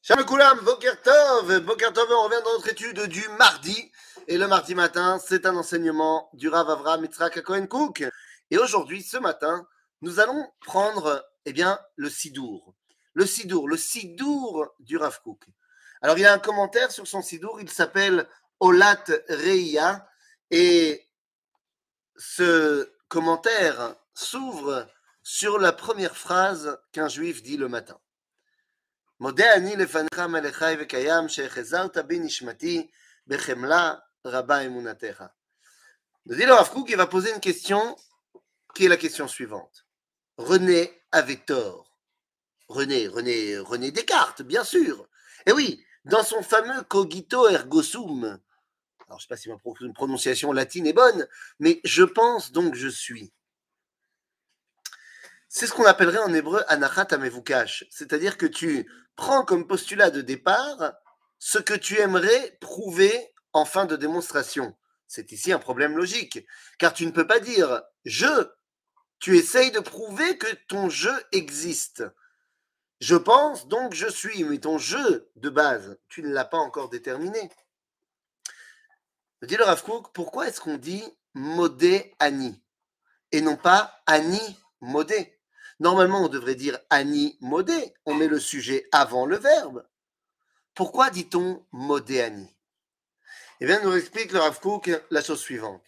Shalom Koulam, Boker Tov, on revient dans notre étude du mardi. Et le mardi matin, c'est un enseignement du Rav Avraham Yitzhak Cohen Cook. Et aujourd'hui, ce matin, nous allons prendre le Sidour. Le Sidour du Rav Cook. Alors, il y a un commentaire sur son Sidour, il s'appelle Olat Reia. Et ce commentaire s'ouvre sur la première phrase qu'un juif dit le matin. מודה אני לפניך מלכי וקיים שהחזרת בי נשמתי בחמלה רבה אמונתך. Nous dit le Rav Kook, il va poser une question qui est la question suivante. René avait tort. René Descartes, bien sûr. Et oui, dans son fameux cogito ergo sum, alors je ne sais pas si ma prononciation latine est bonne, mais je pense donc je suis. C'est ce qu'on appellerait en hébreu anachat amevukash, c'est-à-dire que tu prends comme postulat de départ ce que tu aimerais prouver en fin de démonstration. C'est ici un problème logique, car tu ne peux pas dire « je », tu essayes de prouver que ton « je » existe. Je pense, donc je suis, mais ton « je » de base, tu ne l'as pas encore déterminé. Dit le Rav Kook, pourquoi est-ce qu'on dit « modé ani » et non pas « ani modé » Normalement, on devrait dire Ani modé. On met le sujet avant le verbe. Pourquoi dit-on modé Ani? Eh bien, nous explique le Rav Kook la chose suivante.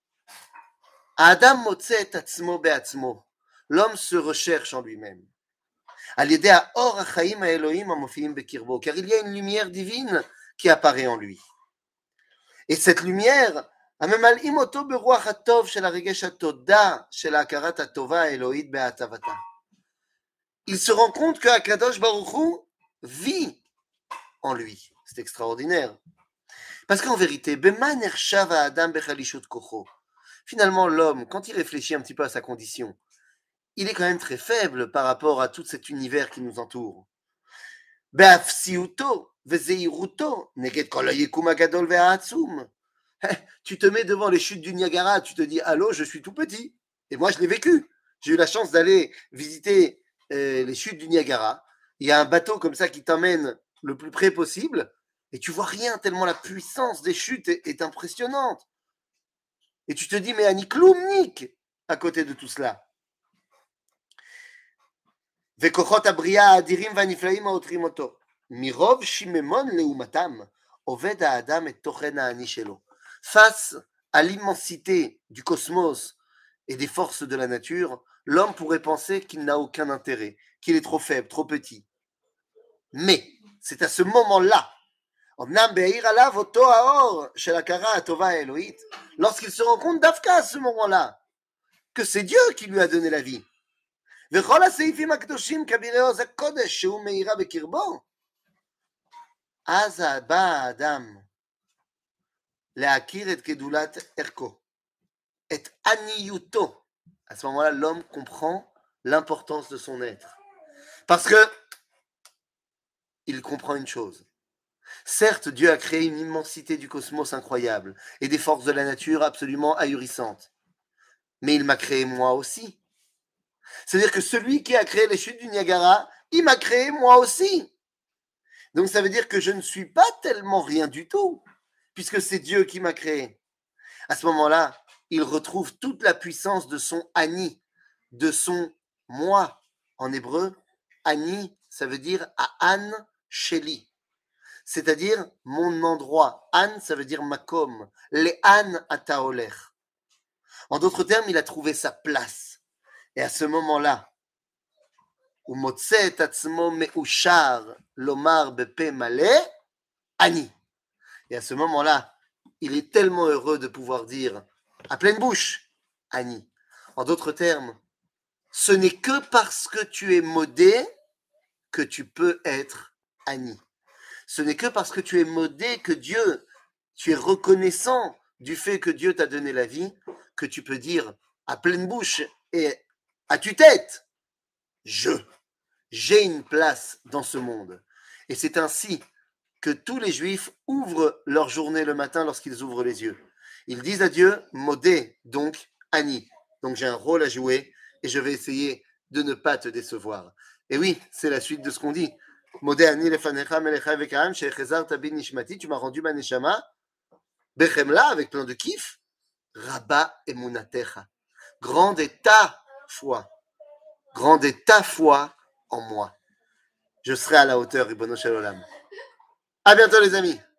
Adam motze et atzmo beatzmo. L'homme se recherche en lui-même. Al yedei ha'or ha'chaim ha'elohim ha'mofiim bekirbo. Car il y a une lumière divine qui apparaît en lui. Et cette lumière, הממלאים אותו ברוח הטוב של הרגש התודה של ההכרת הטובה האלוהית בהטבתה. Il se rend compte que Akadosh Baruch Hu vit en lui. C'est extraordinaire. Parce qu'en vérité, Beman ershav ha'adam bechalishut kocho. Finalement, l'homme, quand il réfléchit un petit peu à sa condition, il est quand même très faible par rapport à tout cet univers qui nous entoure. Be'afsiuto ve'zeiruto neged kol hayekum hagadol ve'ha'atzum. Tu te mets devant les chutes du Niagara, tu te dis « Allô, je suis tout petit ». Et moi, je l'ai vécu. J'ai eu la chance d'aller visiter les chutes du Niagara. Il y a un bateau comme ça qui t'emmène le plus près possible et tu vois rien tellement la puissance des chutes est impressionnante. Et tu te dis « Mais Annie Kloumnik » à côté de tout cela. « Vekochot abriya adirim vaniflaim haotrim oto. Mirov shimemon leumatam. Oved ha'adam et tochen ha'ani shelo. » Face à l'immensité du cosmos et des forces de la nature, l'homme pourrait penser qu'il n'a aucun intérêt, qu'il est trop faible, trop petit. Mais c'est à ce moment-là, lorsqu'il se rend compte d'Afka à ce moment-là, que c'est Dieu qui lui a donné la vie. להכיר את גדולת ערכו, את עניותו. À ce moment-là, l'homme comprend l'importance de son être. Parce que il comprend une chose. Certes, Dieu a créé une immensité du cosmos incroyable et des forces de la nature absolument ahurissantes. Mais il m'a créé moi aussi. C'est-à-dire que celui qui a créé les chutes du Niagara, il m'a créé moi aussi. Donc ça veut dire que je ne suis pas tellement rien du tout, puisque c'est Dieu qui m'a créé. À ce moment-là, il retrouve toute la puissance de son Ani, de son moi. En hébreu, Ani, ça veut dire Aan Sheli, c'est-à-dire mon endroit. An, ça veut dire Makom. Les An Ataoler. En d'autres termes, il a trouvé sa place. Et à ce moment-là, הוא מוצא את עצמו מאושר לומר בפה מלא, אני. Et à ce moment-là, il est tellement heureux de pouvoir dire à pleine bouche, Ani. En d'autres termes, ce n'est que parce que tu es modé que tu peux être Ani. Ce n'est que parce que tu es modé que Dieu, tu es reconnaissant du fait que Dieu t'a donné la vie, que tu peux dire à pleine bouche et à tue-tête, j'ai une place dans ce monde. Et c'est ainsi que tous les Juifs ouvrent leur journée le matin lorsqu'ils ouvrent les yeux. Ils disent à Dieu, modé, donc Ani. Donc j'ai un rôle à jouer et je vais essayer de ne pas te décevoir. Et oui, c'est la suite de ce qu'on dit. Modé ani lefanecha melecha vekaim shechezarta bi nishmati, tu m'as rendu ma neshama, bechemla, avec plein de kiff. Rabba emunatecha. Grande est ta foi. Grande est ta foi en moi. Je serai à la hauteur, Ribono Shel Olam. À bientôt les amis.